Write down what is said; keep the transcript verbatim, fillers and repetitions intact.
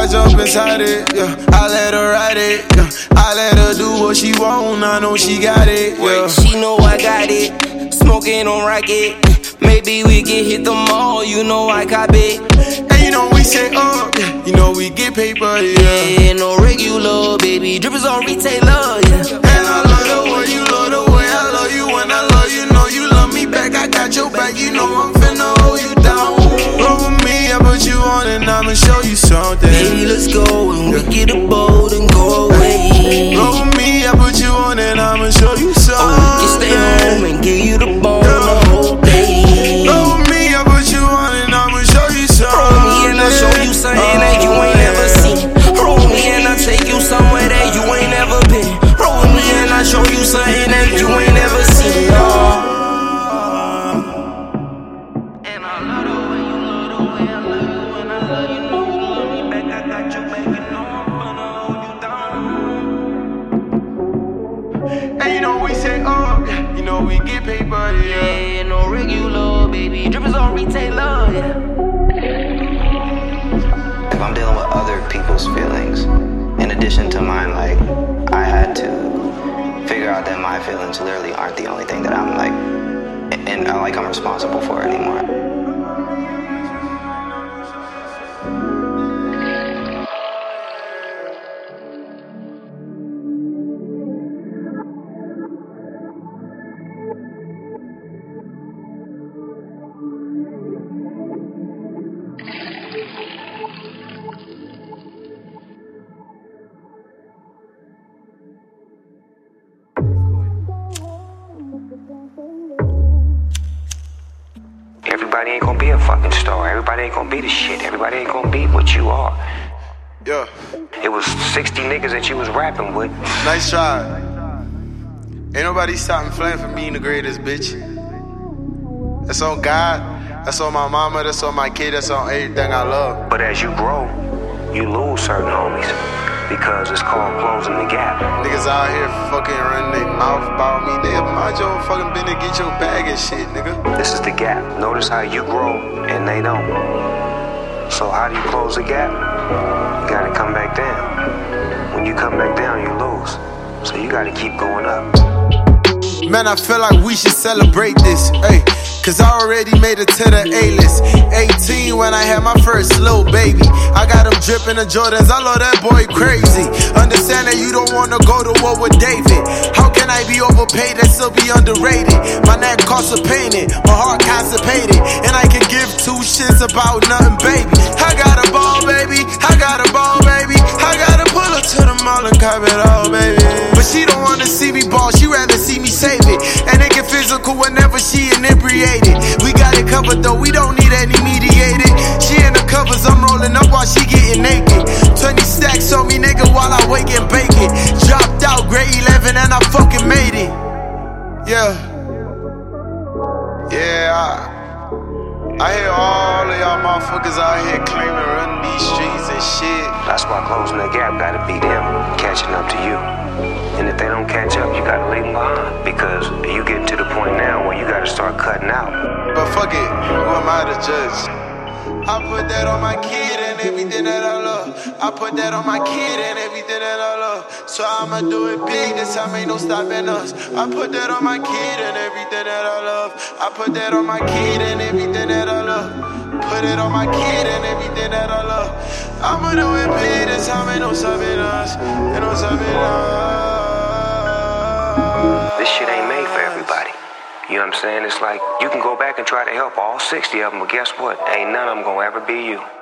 I jump inside it, yeah. I let her ride it, yeah. I let her do what she want, I know she got it, yeah. She know I got it, smoking on rocket. Maybe we can hit the mall, you know I cop it. And you know we say up, yeah. You know we get paper, yeah. Yeah, no regular, baby, drippers on retailer, yeah. And I love the way you love the way I love you. When I love you, know you love me back. I got your back, you know I'm finna hold you down. Roll with me, I put you on and I'ma show you something. Baby, let's go and we get a boat and go away. Roll with me, I put you on and I'ma show you something. Oh, we can stay home and give you the bone the whole day. Roll with me, I put you on and I'ma show you something. Roll me and I'll show you something that you ain't never seen. Roll me and I'll take you somewhere that you ain't never been. Roll me and I'll show you something that you ain't never seen. Oh. And I love the way you love the way I love you. And I love you, know you love me back. I got your back, you know I'm gonna hold you down. And you know we say up, yeah. You know we get paper, yeah. Yeah, no regular, baby, drippers on retailer, yeah. If I'm dealing with other people's feelings, in addition to mine, like, I had to figure out that my feelings literally aren't the only thing that I'm like, and uh, like I'm responsible for anymore. Everybody ain't gonna be a fucking star. Everybody ain't gonna be the shit. Everybody ain't gonna be what you are. Yeah. It was sixty niggas that you was rapping with. Nice try. Ain't nobody stopping Flame from being the greatest, bitch. That's on God. That's on my mama. That's on my kid. That's on everything I love. But as you grow, you lose certain homies. Because it's called closing the gap. Niggas out here fucking running their mouth about me. Nigga, mind your fucking business, get your bag and shit, nigga. This is the gap. Notice how you grow and they don't. So how do you close the gap? You gotta come back down. When you come back down, you lose. So you gotta keep going up. Man, I feel like we should celebrate this, ayy. Cause I already made it to the A-list. eighteen when I had my first little baby. I got him dripping the Jordans, I love that boy crazy. Understand that you don't wanna go to war with David. How can I be overpaid and still be underrated? My neck costs a painted, my heart constipated. And I can give two shits about nothing, baby. I got a ball, baby, I got a ball, baby. I gotta pull up to the mall and cop it all, baby. But she don't wanna see me ball, she rather see me save it. And it get physical whenever she inebriated. We got it covered though, we don't need any mediated. She in the covers, I'm rolling up while she getting naked. twenty stacks on me, nigga, while I wake and bake it. Dropped out grade eleven and I fucking made it. Yeah. Yeah, I, I hear all of y'all motherfuckers out here claiming running these streets and shit. That's why closing the gap gotta be them catching up to you. And if they don't catch up, you gotta leave them behind. Because you getting to the point now where you gotta start cutting out. But fuck it, who am I to judge? I put that on my kid and everything that I love. I put that on my kid and everything that I love. So I'ma do it big, this time ain't no stopping us. I put that on my kid and everything that I love. I put that on my kid and everything that I love. Put it on my kid and everything that I love. I'ma do it big, this time ain't no stopping us. Ain't no stopping us. This shit ain't made for everybody. You know what I'm saying? It's like, you can go back and try to help all sixty of them, but guess what? Ain't none of them gonna ever be you.